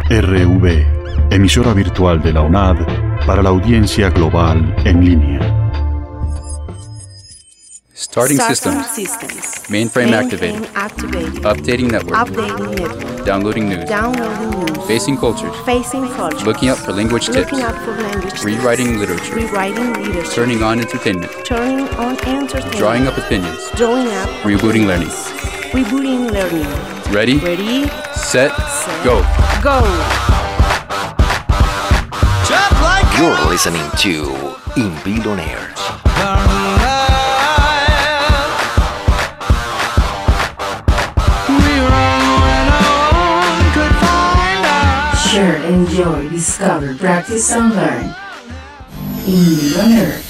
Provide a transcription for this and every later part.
RV, emisora virtual de la UNAD para la audiencia global en línea. Starting systems. Mainframe activated. Updating network. Downloading news. Facing cultures. Looking up for language tips. Rewriting literature. Turning on entertainment. Drawing up opinions. Rebooting learning. Ready? Set. Go. You're listening to Invil On Air. Share, enjoy, discover, practice, and learn. Invil On Air.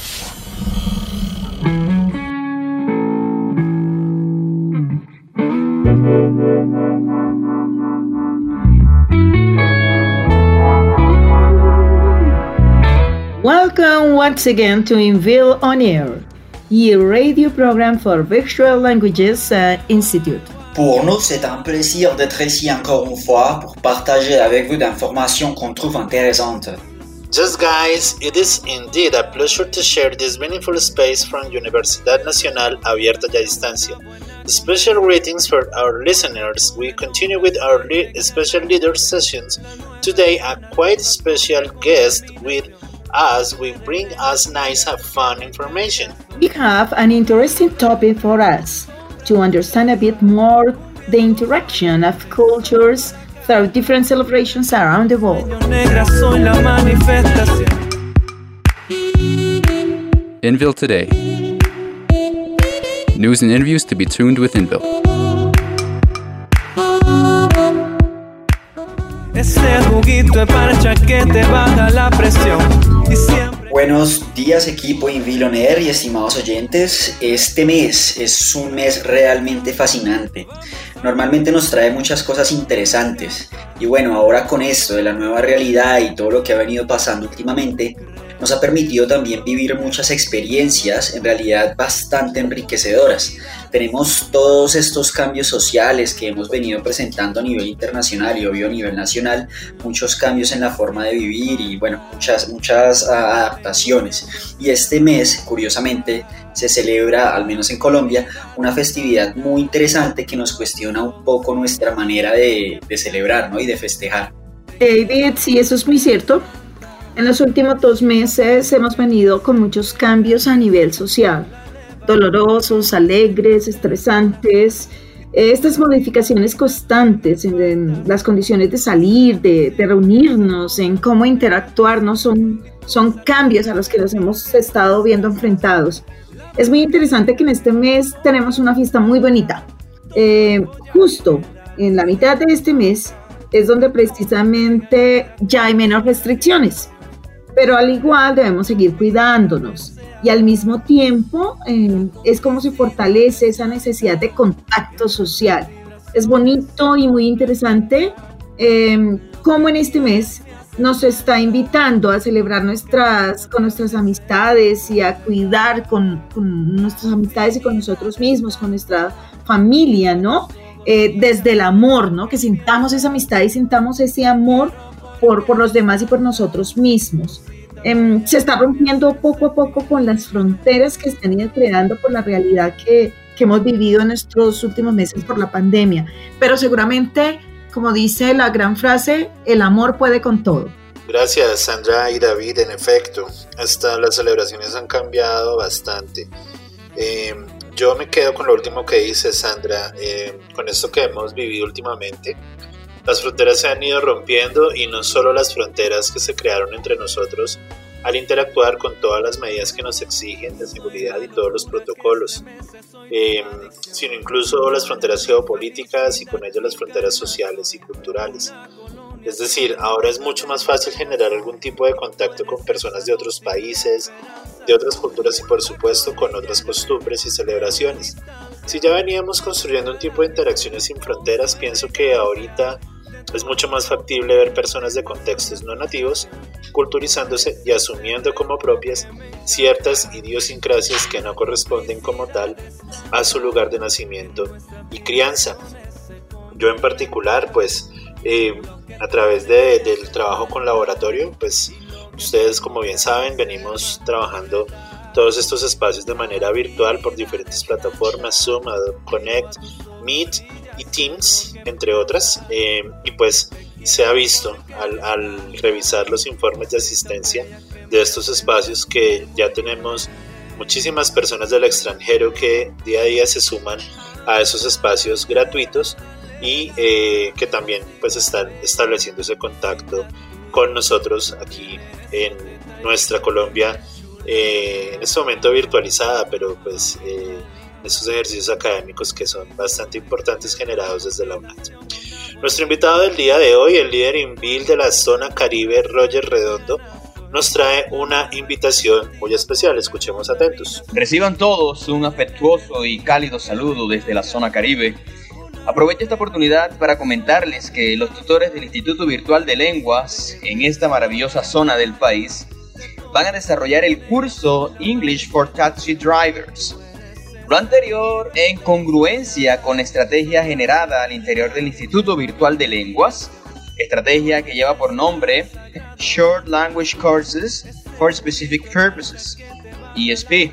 Welcome once again to Invil On Air, your radio program for Virtual Languages Institute. Pour nous, c'est un plaisir d'être ici encore une fois pour partager avec vous d'informations qu'on trouve intéressantes. Yes, guys, it is indeed a pleasure to share this meaningful space from Universidad Nacional Abierta y a Distancia. Special greetings for our listeners. We continue with our special leaders sessions. Today, a quite special guest with us will bring us nice and fun information. We have an interesting topic for us to understand a bit more the interaction of cultures through different celebrations around the world. Invil Today. News and interviews to be tuned with Invil. Buenos días, equipo Invil On Air y estimados oyentes. Este mes es un mes realmente fascinante. Normalmente nos trae muchas cosas interesantes. Y bueno, ahora con esto de la nueva realidad y todo lo que ha venido pasando últimamente, nos ha permitido también vivir muchas experiencias en realidad bastante enriquecedoras. Tenemos todos estos cambios sociales que hemos venido presentando a nivel internacional y obvio a nivel nacional, muchos cambios en la forma de vivir y bueno, muchas adaptaciones. Y este mes, curiosamente, se celebra, al menos en Colombia, una festividad muy interesante que nos cuestiona un poco nuestra manera de celebrar, ¿no? Y de festejar. David, sí, eso es muy cierto. En los últimos 2 meses hemos venido con muchos cambios a nivel social, dolorosos, alegres, estresantes. Estas modificaciones constantes en las condiciones de salir, de reunirnos, en cómo interactuarnos, son cambios a los que nos hemos estado viendo enfrentados. Es muy interesante que en este mes tenemos una fiesta muy bonita. Justo en la mitad de este mes es donde precisamente ya hay menos restricciones. Pero al igual debemos seguir cuidándonos y al mismo tiempo es como se fortalece esa necesidad de contacto social. Es bonito y muy interesante cómo en este mes nos está invitando a celebrar con nuestras amistades y a cuidar con nuestras amistades y con nosotros mismos, con nuestra familia, ¿no? Desde el amor, ¿no? Que sintamos esa amistad y sintamos ese amor por los demás y por nosotros mismos. Se está rompiendo poco a poco con las fronteras que se han ido creando por la realidad que hemos vivido en estos últimos meses por la pandemia. Pero seguramente, como dice la gran frase, el amor puede con todo. Gracias, Sandra y David. En efecto, hasta las celebraciones han cambiado bastante. Yo me quedo con lo último que dice Sandra, con esto que hemos vivido últimamente. Las fronteras se han ido rompiendo y no solo las fronteras que se crearon entre nosotros al interactuar con todas las medidas que nos exigen de seguridad y todos los protocolos, sino incluso las fronteras geopolíticas y con ellas las fronteras sociales y culturales. Es decir, ahora es mucho más fácil generar algún tipo de contacto con personas de otros países, de otras culturas y por supuesto con otras costumbres y celebraciones. Si ya veníamos construyendo un tipo de interacciones sin fronteras, pienso que ahorita es mucho más factible ver personas de contextos no nativos culturizándose y asumiendo como propias ciertas idiosincrasias que no corresponden como tal a su lugar de nacimiento y crianza. Yo en particular, a través del trabajo con laboratorio, pues ustedes, como bien saben, venimos trabajando todos estos espacios de manera virtual por diferentes plataformas, Zoom, Adobe Connect, Meet y Teams, entre otras, y pues se ha visto al revisar los informes de asistencia de estos espacios que ya tenemos muchísimas personas del extranjero que día a día se suman a esos espacios gratuitos y que también pues están estableciendo ese contacto con nosotros aquí en nuestra Colombia, en este momento virtualizada, pero pues esos ejercicios académicos que son bastante importantes generados desde la UNAD. Nuestro invitado del día de hoy, el líder INVIL de la zona Caribe, Roger Redondo, nos trae una invitación muy especial. Escuchemos atentos. Reciban todos un afectuoso y cálido saludo desde la zona Caribe. Aprovecho esta oportunidad para comentarles que los tutores del Instituto Virtual de Lenguas en esta maravillosa zona del país van a desarrollar el curso English for Taxi Drivers. Lo anterior en congruencia con la estrategia generada al interior del Instituto Virtual de Lenguas, estrategia que lleva por nombre Short Language Courses for Specific Purposes, ESP.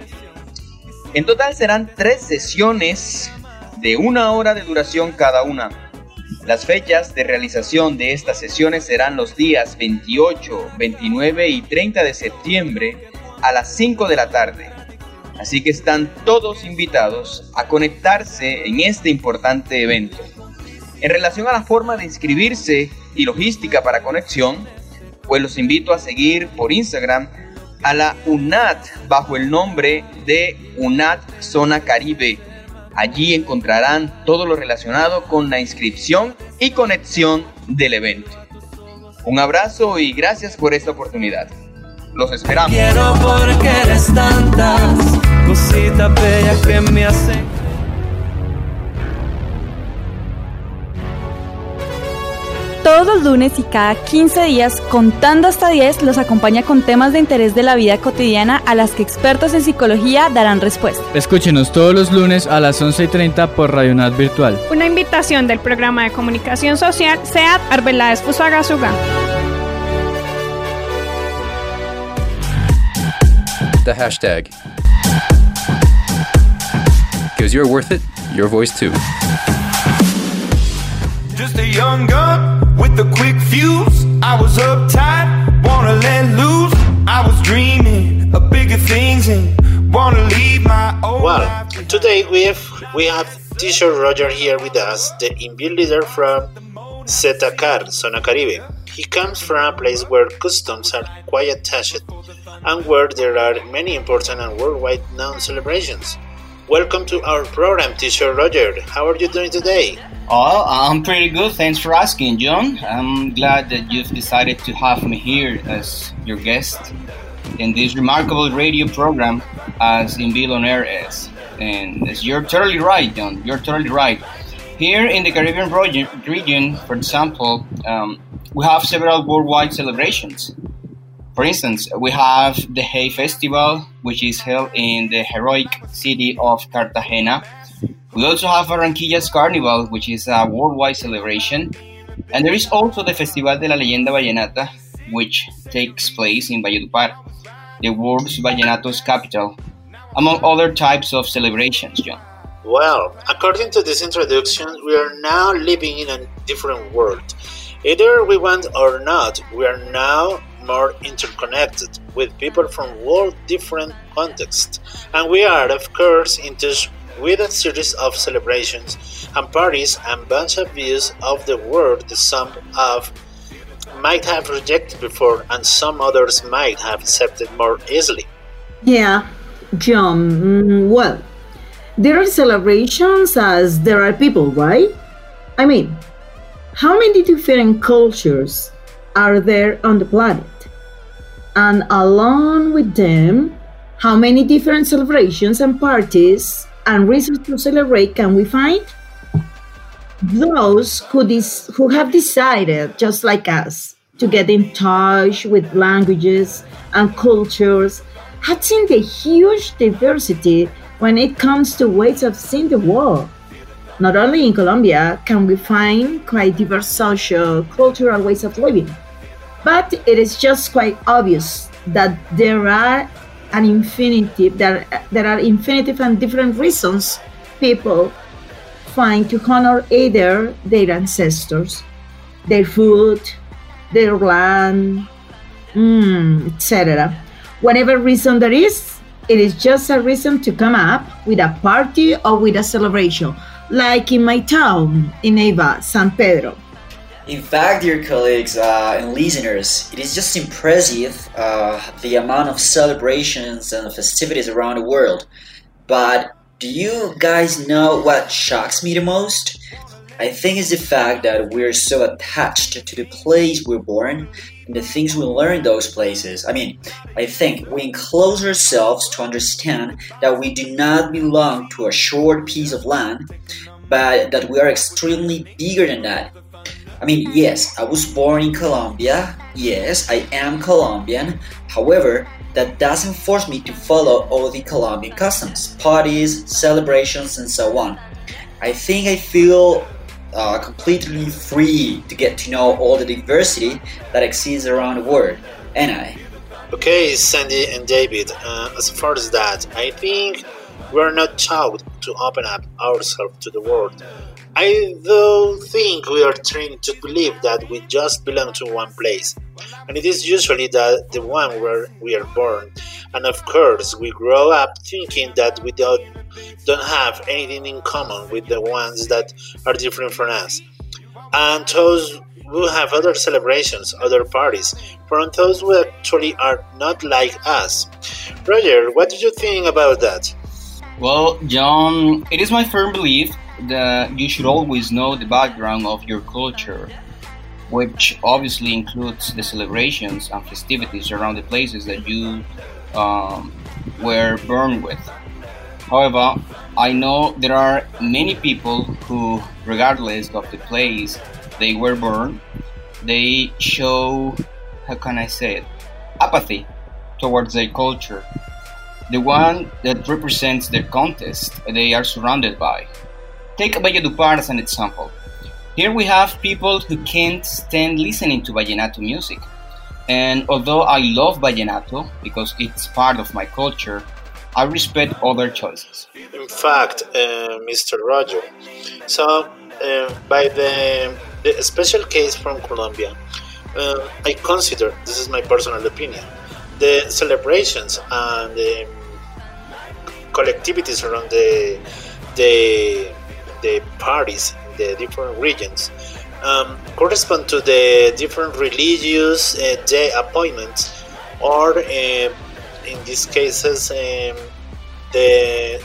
En total serán 3 sesiones de 1 hora de duración cada una. Las fechas de realización de estas sesiones serán los días 28, 29 y 30 de septiembre a las 5 de la tarde. Así que están todos invitados a conectarse en este importante evento. En relación a la forma de inscribirse y logística para conexión, pues los invito a seguir por Instagram a la UNAD bajo el nombre de UNAD Zona Caribe. Allí encontrarán todo lo relacionado con la inscripción y conexión del evento. Un abrazo y gracias por esta oportunidad. Los esperamos. Quiero porque eres tantas cositas bellas que me hacen. Todos los lunes y cada 15 días, contando hasta 10, los acompaña con temas de interés de la vida cotidiana a las que expertos en psicología darán respuesta. Escúchenos todos los lunes a las 11:30 por Radio UNAD Virtual. Una invitación del programa de comunicación social SEAT Arbeláez Fusagasugá. The hashtag. Because you're worth it, your voice too. Just a young gun with a quick fuse. I was uptight, wanna let loose. I was dreaming of bigger things and wanna leave my old Well, today we have Teacher Roger here with us, the INVIL leader from Zetacar, Zona Caribe. He comes from a place where customs are quite attached and where there are many important and worldwide known celebrations. Welcome to our program, Teacher Roger. How are you doing today? Oh, I'm pretty good. Thanks for asking, John. I'm glad that you've decided to have me here as your guest in this remarkable radio program as INVIL on Air is. And you're totally right, John. You're totally right. Here in the Caribbean region, for example, we have several worldwide celebrations. For instance, we have the Hay Festival, which is held in the heroic city of Cartagena. We also have Barranquilla's Carnival, which is a worldwide celebration. And there is also the Festival de la Leyenda Vallenata, which takes place in Valledupar, the world's Vallenato's capital, among other types of celebrations, John. Well, according to this introduction, we are now living in a different world. Either we want or not, we are now more interconnected with people from world different contexts. And we are, of course, in touch with a series of celebrations and parties and bunch of views of the world that some of might have rejected before and some others might have accepted more easily. Yeah, John, well, there are celebrations as there are people, right? I mean, how many different cultures are there on the planet? And along with them, how many different celebrations and parties and reasons to celebrate can we find? Those who have decided, just like us, to get in touch with languages and cultures have seen the huge diversity when it comes to ways of seeing the world. Not only in Colombia can we find quite diverse social, cultural ways of living, but it is just quite obvious that there are infinitive and different reasons people find to honor either their ancestors, their food, their land, etc. Whatever reason there is, it is just a reason to come up with a party or with a celebration, like in my town, in Neiva, San Pedro. In fact, dear colleagues and listeners, it is just impressive the amount of celebrations and festivities around the world. But do you guys know what shocks me the most? I think it's the fact that we're so attached to the place we're born and the things we learn in those places. I think we enclose ourselves to understand that we do not belong to a short piece of land, but that we are extremely bigger than that. Yes, I was born in Colombia. Yes, I am Colombian. However, that doesn't force me to follow all the Colombian customs, parties, celebrations, and so on. I think I feel completely free to get to know all the diversity that exists around the world. And I. Okay, Sandy and David, as far as that, I think we're not taught to open up ourselves to the world. I do think we are trained to believe that we just belong to one place, and it is usually the one where we are born. And of course, we grow up thinking that we don't have anything in common with the ones that are different from us. And those who have other celebrations, other parties, from those who actually are not like us. Roger, what do you think about that? Well, John, it is my firm belief that you should always know the background of your culture, which obviously includes the celebrations and festivities around the places that you were born with. However, I know there are many people who, regardless of the place they were born, they show, how can I say it, apathy towards their culture, the one that represents the context they are surrounded by. Take Valledupar as an example. Here we have people who can't stand listening to vallenato music. And although I love vallenato because it's part of my culture, I respect other choices. In fact, Mr. Roger, so by the special case from Colombia, I consider, this is my personal opinion, the celebrations and the collectivities around the parties in the different regions correspond to the different religious day appointments, or in these cases the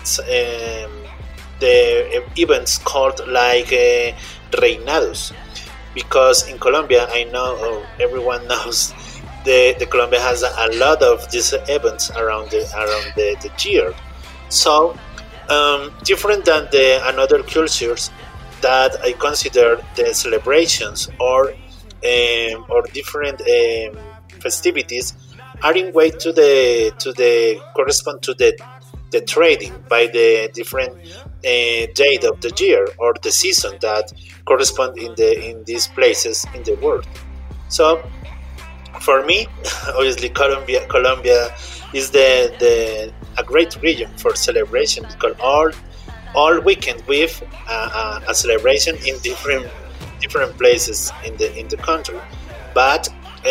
events called like reinados, because in Colombia, I know everyone knows the Colombia has a lot of these events around the year. So different than the another cultures that I consider the celebrations or different festivities are in way to the correspond to the trading by the different date of the year or the season that correspond in these places in the world. So for me, obviously Colombia is a great region for celebration, because all weekend with a celebration in different places in the country, but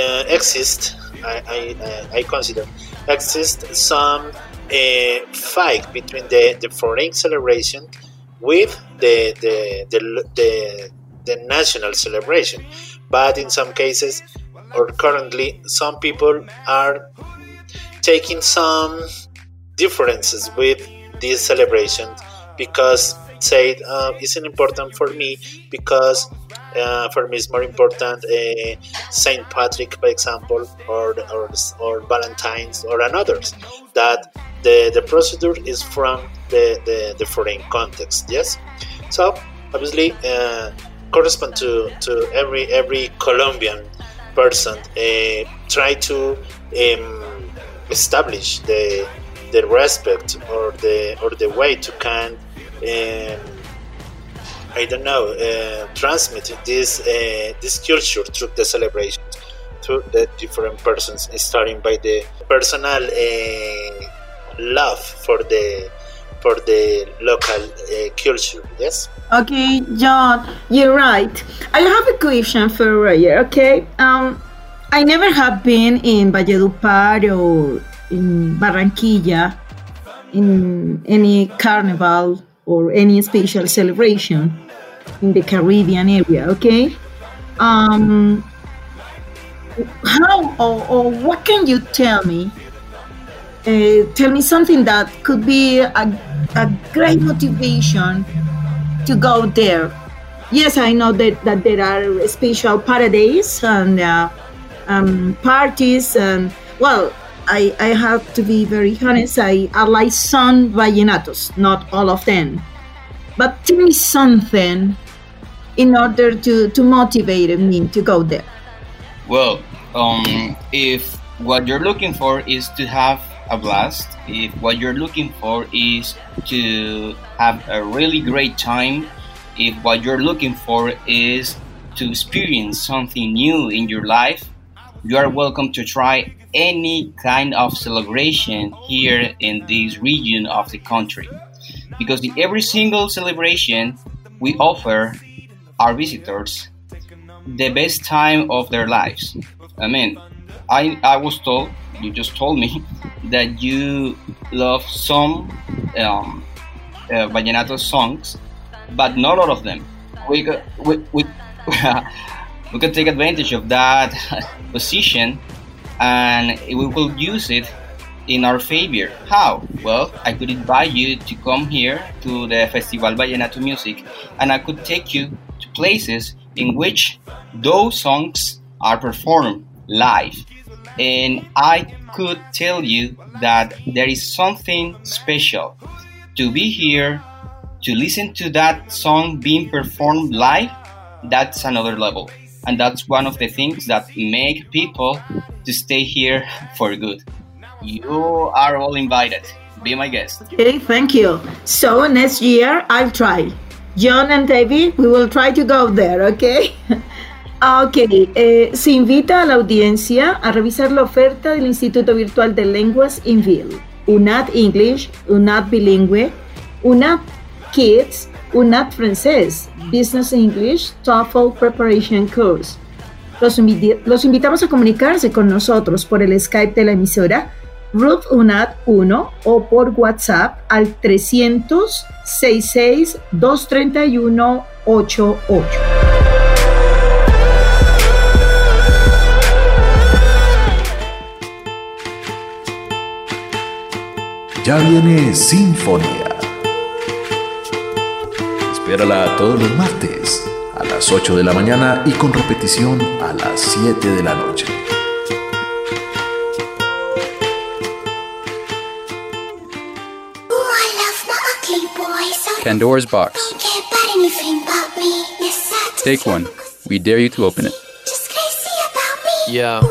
I consider exist some fight between the foreign celebration with the national celebration. But in some cases, or currently, some people are taking some differences with this celebration because say isn't important for me, because for me it's more important Saint Patrick, for example, or Valentine's or another's, that the procedure is from the foreign context. Yes, so obviously correspond to every Colombian person try to establish the respect or the way to can I don't know, transmit this culture through the celebrations, through the different persons, starting by the personal love for the local culture. Yes. Okay, John, you're right. I have a question for Roger. Okay, I never have been in Valledupar or in Barranquilla in any carnival or any special celebration in the Caribbean area. Okay, how or what can you tell me? Tell me something that could be a great motivation to go there. Yes, I know that there are special parades and parties, and well, I have to be very honest, I like some vallenatos, not all of them. But tell me something in order to motivate me to go there. Well, if what you're looking for is to have a blast, if what you're looking for is to have a really great time, if what you're looking for is to experience something new in your life, you are welcome to try any kind of celebration here in this region of the country. Because in every single celebration, we offer our visitors the best time of their lives. I mean, I was told, you just told me, that you love some vallenato songs, but not all of them. We could take advantage of that position, and we will use it in our favor. How? Well, I could invite you to come here to the Festival Vallenato Music, and I could take you to places in which those songs are performed live. And I could tell you that there is something special to be here, to listen to that song being performed live. That's another level. And that's one of the things that make people to stay here for good. You are all invited. Be my guest. Okay, thank you. So next year, I'll try. John and David, we will try to go there, okay? Se invita a la audiencia a revisar la oferta del Instituto Virtual de Lenguas INVIL, UNAD English, UNAD Bilingüe, UNAD Kids, UNAD Francés, Business English, TOEFL Preparation Course. Los invitamos a comunicarse con nosotros por el Skype de la emisora Ruth UNAD 1 o por WhatsApp al 300-66-231-88. Ya viene Sinfonía. Espérala todos los martes a las 8 de la mañana y con repetición a las 7 de la noche. Pandora's Box. Take one. We dare you to open it. Yeah.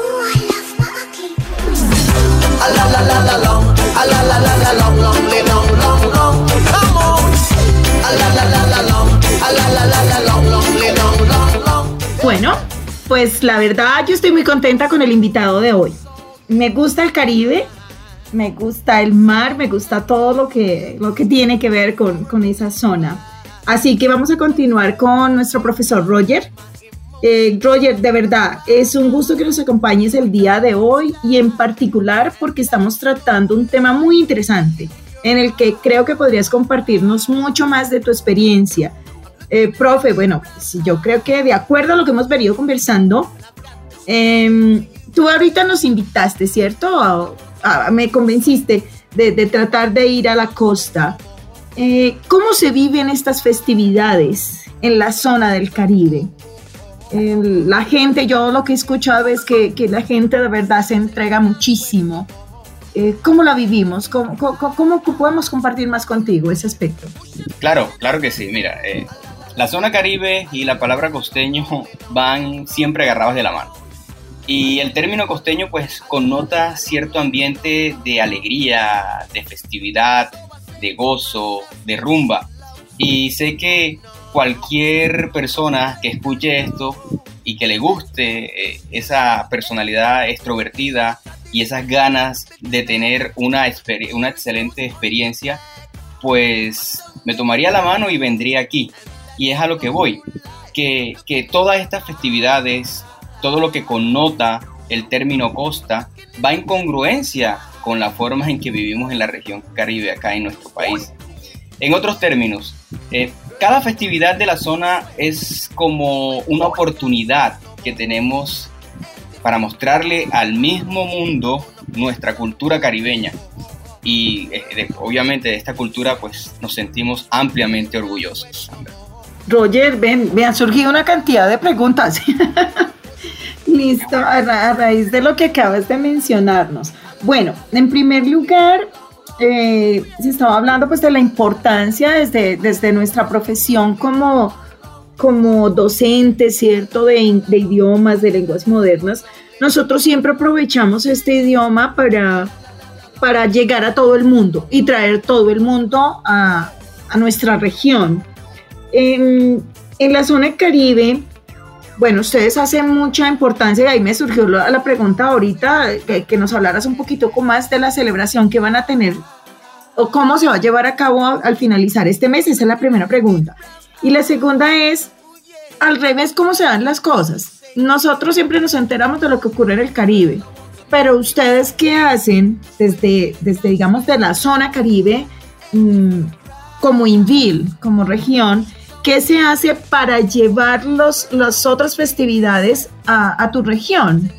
Bueno, pues la verdad yo estoy muy contenta con el invitado de hoy. Me gusta el Caribe, me gusta el mar, me gusta todo lo que tiene que ver con esa zona. Así que vamos a continuar con nuestro profesor Roger. Roger, de verdad, es un gusto que nos acompañes el día de hoy y en particular porque estamos tratando un tema muy interesante en el que creo que podrías compartirnos mucho más de tu experiencia. Profe, bueno, yo creo que de acuerdo a lo que hemos venido conversando, tú ahorita nos invitaste, ¿cierto? Me convenciste de tratar de ir a la costa. ¿Cómo se viven estas festividades en la zona del Caribe? La gente, yo lo que he escuchado es que la gente de verdad se entrega muchísimo. ¿Cómo la vivimos? ¿Cómo podemos compartir más contigo ese aspecto? Claro que sí. Mira, la zona Caribe y la palabra costeño van siempre agarrados de la mano. Y el término costeño pues connota cierto ambiente de alegría, de festividad, de gozo, de rumba. Y sé que cualquier persona que escuche esto y que le guste esa personalidad extrovertida y esas ganas de tener una excelente experiencia, pues me tomaría la mano y vendría aquí. Y es a lo que voy, que todas estas festividades, todo lo que connota el término costa, va en congruencia con la forma en que vivimos en la región Caribe, acá en nuestro país. En otros términos, cada festividad de la zona es como una oportunidad que tenemos para mostrarle al mismo mundo nuestra cultura caribeña. Y obviamente de esta cultura pues nos sentimos ampliamente orgullosos. Roger, me han surgido una cantidad de preguntas. Listo, a raíz de lo que acabas de mencionarnos. Bueno, en primer lugar, se estaba hablando pues de la importancia desde nuestra profesión como docentes, ¿cierto? De idiomas, de lenguas modernas. Nosotros siempre aprovechamos este idioma para llegar a todo el mundo y traer todo el mundo a nuestra región. En la zona Caribe, bueno, ustedes hacen mucha importancia, y ahí me surgió la pregunta ahorita, que nos hablaras un poquito más de la celebración que van a tener o cómo se va a llevar a cabo al finalizar este mes. Esa es la primera pregunta. Y la segunda es, al revés, ¿cómo se dan las cosas? Nosotros siempre nos enteramos de lo que ocurre en el Caribe, pero ustedes, ¿qué hacen desde digamos, de la zona Caribe, como INVIL, como región? ¿Qué se hace para llevar las otras festividades a tu región?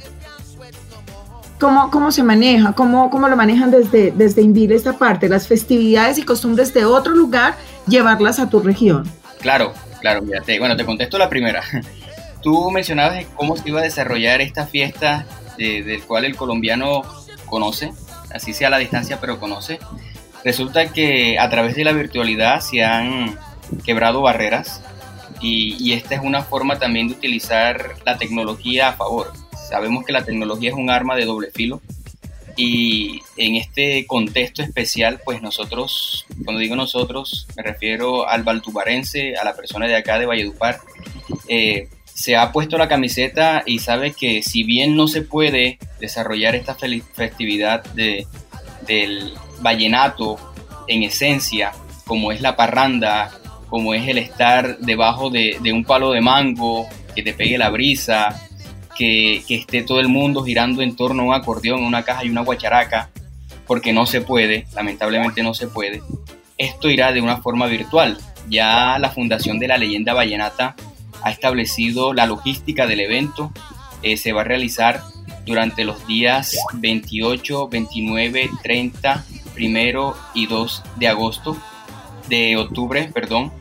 ¿Cómo se maneja? ¿Cómo lo manejan desde INVIL esta parte? Las festividades y costumbres de otro lugar, llevarlas a tu región. Claro, mira, te contesto la primera. Tú mencionabas cómo se iba a desarrollar esta fiesta del cual el colombiano conoce, así sea a la distancia, pero conoce. Resulta que a través de la virtualidad se han quebrado barreras y esta es una forma también de utilizar la tecnología a favor. Sabemos que la tecnología es un arma de doble filo y en este contexto especial, pues nosotros, cuando digo nosotros, me refiero al valtubarense, a la persona de acá de Valledupar, se ha puesto la camiseta y sabe que si bien no se puede desarrollar esta festividad del vallenato en esencia, como es la parranda, como es el estar debajo de un palo de mango, que te pegue la brisa, que esté todo el mundo girando en torno a un acordeón, una caja y una guacharaca, porque no se puede, lamentablemente no se puede. Esto irá de una forma virtual. Ya la Fundación de la Leyenda Vallenata ha establecido la logística del evento. Se va a realizar durante los días 28, 29, 30, 1 y 2 de octubre,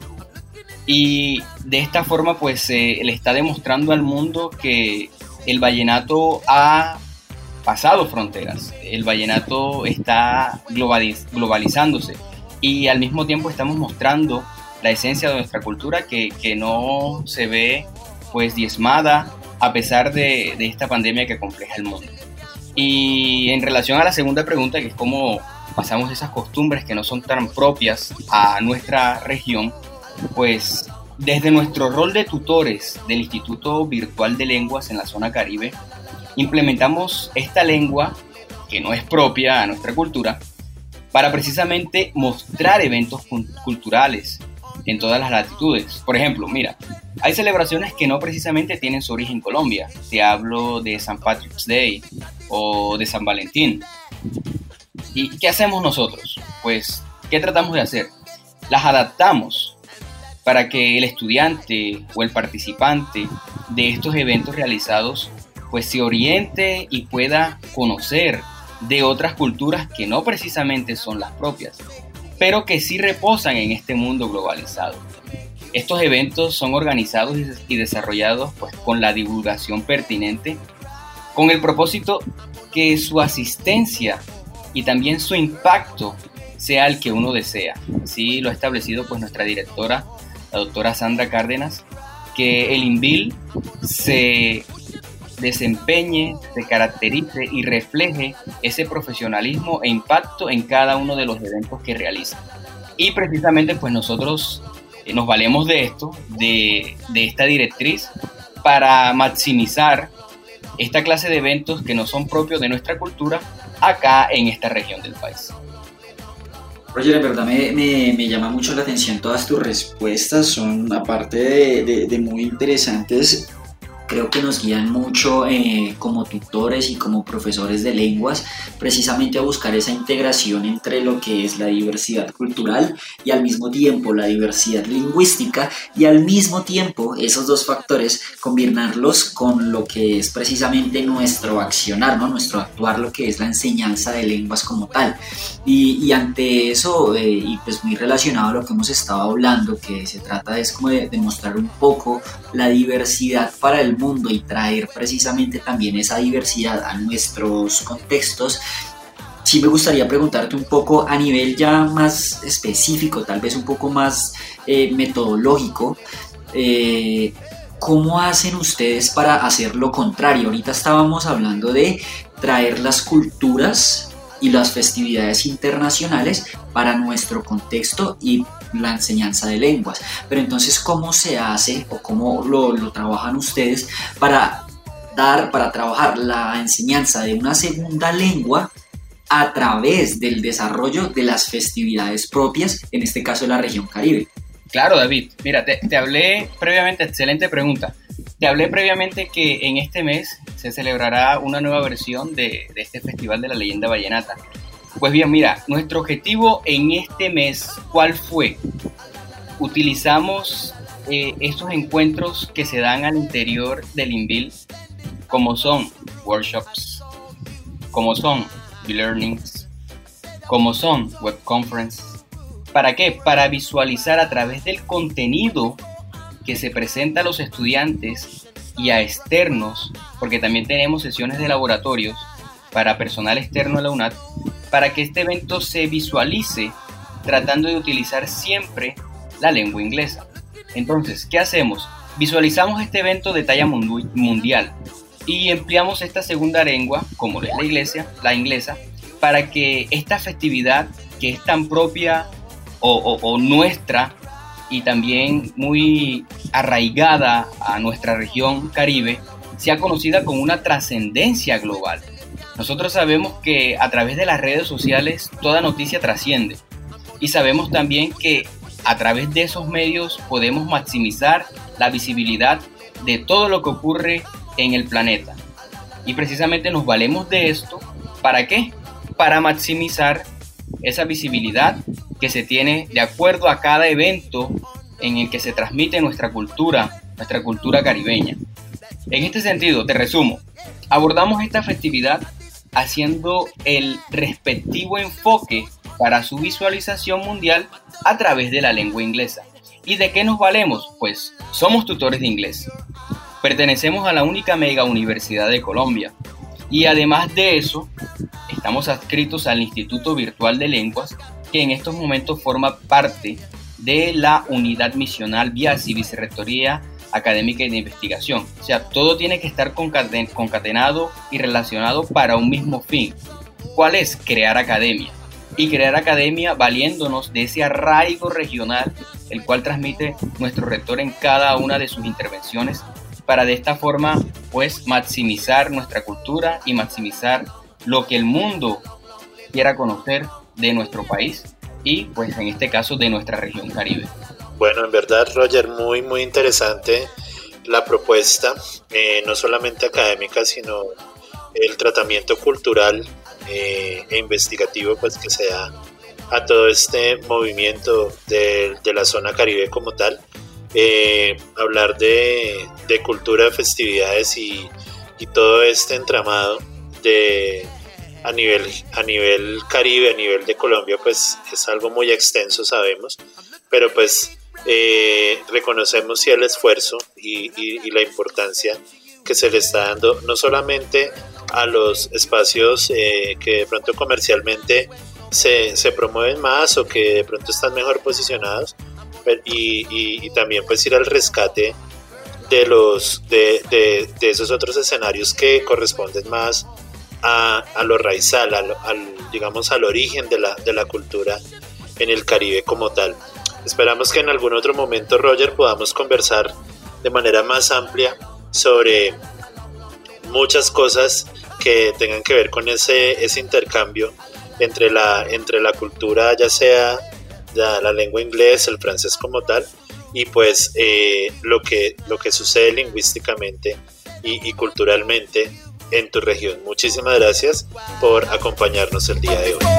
y de esta forma pues le está demostrando al mundo que el vallenato ha pasado fronteras, el vallenato está globalizándose y al mismo tiempo estamos mostrando la esencia de nuestra cultura que no se ve pues diezmada a pesar de esta pandemia que compleja el mundo. Y en relación a la segunda pregunta, que es cómo pasamos esas costumbres que no son tan propias a nuestra región, pues desde nuestro rol de tutores del Instituto Virtual de Lenguas en la zona Caribe, implementamos esta lengua que no es propia a nuestra cultura para precisamente mostrar eventos culturales en todas las latitudes. Por ejemplo, mira, hay celebraciones que no precisamente tienen su origen en Colombia. Te hablo de St. Patrick's Day o de San Valentín. ¿Y qué hacemos nosotros? Pues, ¿qué tratamos de hacer? Las adaptamos para que el estudiante o el participante de estos eventos realizados pues se oriente y pueda conocer de otras culturas que no precisamente son las propias, pero que sí reposan en este mundo globalizado. Estos eventos son organizados y desarrollados pues con la divulgación pertinente, con el propósito que su asistencia y también su impacto sea el que uno desea. Así lo ha establecido pues nuestra directora, la doctora Sandra Cárdenas, que el INVIL se desempeñe, se caracterice y refleje ese profesionalismo e impacto en cada uno de los eventos que realiza. Y precisamente pues nosotros nos valemos de esto, de esta directriz, para maximizar esta clase de eventos que no son propios de nuestra cultura acá en esta región del país. Roger, en verdad me llama mucho la atención todas tus respuestas, son aparte de muy interesantes, creo que nos guían mucho como tutores y como profesores de lenguas, precisamente a buscar esa integración entre lo que es la diversidad cultural y al mismo tiempo la diversidad lingüística, y al mismo tiempo esos dos factores combinarlos con lo que es precisamente nuestro accionar, ¿no? Nuestro actuar, lo que es la enseñanza de lenguas como tal. Y ante eso, y pues muy relacionado a lo que hemos estado hablando, que se trata es como de mostrar un poco la diversidad para el mundo y traer precisamente también esa diversidad a nuestros contextos. Sí me gustaría preguntarte un poco a nivel ya más específico, tal vez un poco más metodológico, ¿cómo hacen ustedes para hacer lo contrario? Ahorita estábamos hablando de traer las culturas y las festividades internacionales para nuestro contexto y la enseñanza de lenguas, pero entonces ¿cómo se hace o cómo lo trabajan ustedes para trabajar la enseñanza de una segunda lengua a través del desarrollo de las festividades propias, en este caso de la región Caribe? Claro, David, mira, te hablé previamente, excelente pregunta. Te hablé previamente que en este mes se celebrará una nueva versión de este Festival de la Leyenda Vallenata. Pues bien, mira, nuestro objetivo en este mes, ¿cuál fue? Utilizamos estos encuentros que se dan al interior del INVIL, como son workshops, como son e-learnings, como son web conferences. ¿Para qué? Para visualizar a través del contenido que se presenta a los estudiantes y a externos, porque también tenemos sesiones de laboratorios para personal externo a la UNAD, para que este evento se visualice tratando de utilizar siempre la lengua inglesa. Entonces, ¿qué hacemos? Visualizamos este evento de talla mundial y empleamos esta segunda lengua, como es la inglesa, para que esta festividad que es tan propia o nuestra y también muy arraigada a nuestra región Caribe, sea conocida con una trascendencia global. Nosotros sabemos que a través de las redes sociales toda noticia trasciende, y sabemos también que a través de esos medios podemos maximizar la visibilidad de todo lo que ocurre en el planeta. Y precisamente nos valemos de esto, ¿para qué? Para maximizar esa visibilidad que se tiene de acuerdo a cada evento en el que se transmite nuestra cultura caribeña. En este sentido, te resumo, abordamos esta festividad haciendo el respectivo enfoque para su visualización mundial a través de la lengua inglesa. ¿Y de qué nos valemos? Pues somos tutores de inglés. Pertenecemos a la única mega universidad de Colombia. Y además de eso, estamos adscritos al Instituto Virtual de Lenguas, que en estos momentos forma parte de la unidad misional VIASI, Vicerrectoría Académica y de Investigación. O sea, todo tiene que estar concatenado y relacionado para un mismo fin. ¿Cuál es? Crear academia. Y crear academia valiéndonos de ese arraigo regional, el cual transmite nuestro rector en cada una de sus intervenciones, para de esta forma, pues, maximizar nuestra cultura y maximizar lo que el mundo quiera conocer de nuestro país y, pues, en este caso, de nuestra región Caribe. Bueno, en verdad, Roger, muy, muy interesante la propuesta, no solamente académica, sino el tratamiento cultural e investigativo, pues, que se da a todo este movimiento de la zona Caribe como tal. Hablar de cultura, festividades y todo este entramado a nivel Caribe, a nivel de Colombia, pues es algo muy extenso, sabemos, pero pues reconocemos sí el esfuerzo y la importancia que se le está dando no solamente a los espacios que de pronto comercialmente se promueven más o que de pronto están mejor posicionados, y también pues ir al rescate de esos otros escenarios que corresponden más a lo raizal, digamos al origen de la cultura en el Caribe como tal. Esperamos que en algún otro momento, Roger, podamos conversar de manera más amplia sobre muchas cosas que tengan que ver con ese intercambio entre la cultura, ya sea la lengua inglés, el francés como tal, y pues lo que sucede lingüísticamente y culturalmente en tu región. Muchísimas gracias por acompañarnos el día de hoy.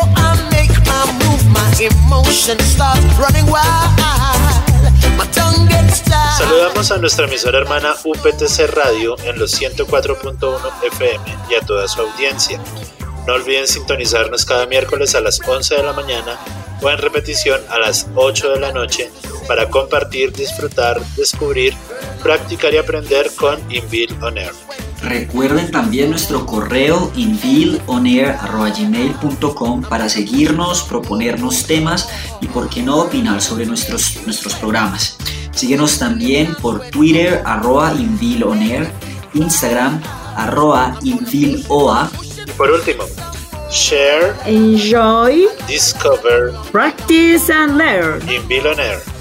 Saludamos a nuestra emisora hermana UPTC Radio en los 104.1 FM y a toda su audiencia. No olviden sintonizarnos cada miércoles a las 11 de la mañana o en repetición a las 8 de la noche para compartir, disfrutar, descubrir, practicar y aprender con Inville On Air. Recuerden también nuestro correo invilleonair@gmail.com para seguirnos, proponernos temas y por qué no opinar sobre nuestros programas. Síguenos también por Twitter @invilleonair, Instagram @invilleoa. Y por último, share, enjoy, discover, practice and learn. Inville On Air.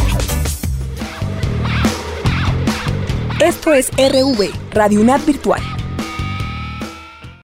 Esto es RV, Radio UNAD Virtual.